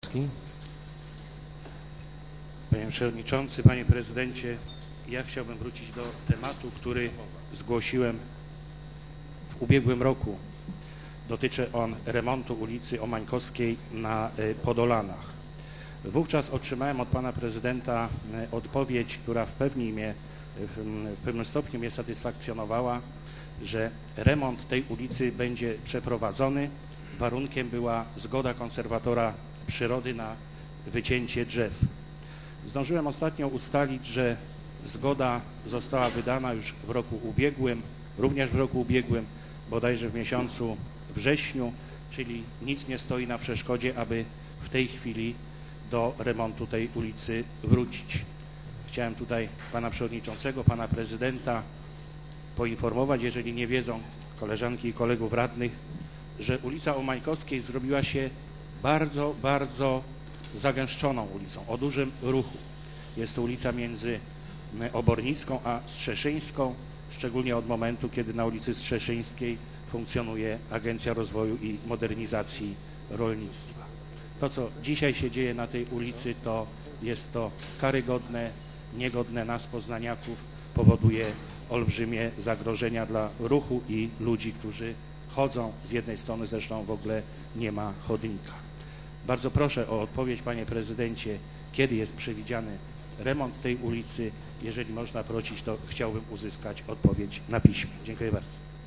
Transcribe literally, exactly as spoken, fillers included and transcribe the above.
Kwiatkowski. Panie Przewodniczący, Panie Prezydencie, ja chciałbym wrócić do tematu, który zgłosiłem w ubiegłym roku. Dotyczy on remontu ulicy Omańkowskiej na Podolanach. Wówczas otrzymałem od Pana Prezydenta odpowiedź, która w pewnym, mnie, w pewnym stopniu mnie satysfakcjonowała, że remont tej ulicy będzie przeprowadzony. Warunkiem była zgoda konserwatora przyrody na wycięcie drzew. Zdążyłem ostatnio ustalić, że zgoda została wydana już w roku ubiegłym, również w roku ubiegłym, bodajże w miesiącu wrześniu, czyli nic nie stoi na przeszkodzie, aby w tej chwili do remontu tej ulicy wrócić. Chciałem tutaj Pana Przewodniczącego, Pana Prezydenta poinformować, jeżeli nie wiedzą koleżanki i kolegów radnych, że ulica Omańkowskiej zrobiła się bardzo, bardzo zagęszczoną ulicą, o dużym ruchu. Jest to ulica między Obornicką a Strzeszyńską, szczególnie od momentu, kiedy na ulicy Strzeszyńskiej funkcjonuje Agencja Rozwoju i Modernizacji Rolnictwa. To, co dzisiaj się dzieje na tej ulicy, to jest to karygodne, niegodne nas, poznaniaków, powoduje olbrzymie zagrożenia dla ruchu i ludzi, którzy chodzą z jednej strony, zresztą w ogóle nie ma chodnika. Bardzo proszę o odpowiedź, Panie Prezydencie, kiedy jest przewidziany remont tej ulicy. Jeżeli można prosić, to chciałbym uzyskać odpowiedź na piśmie. Dziękuję bardzo.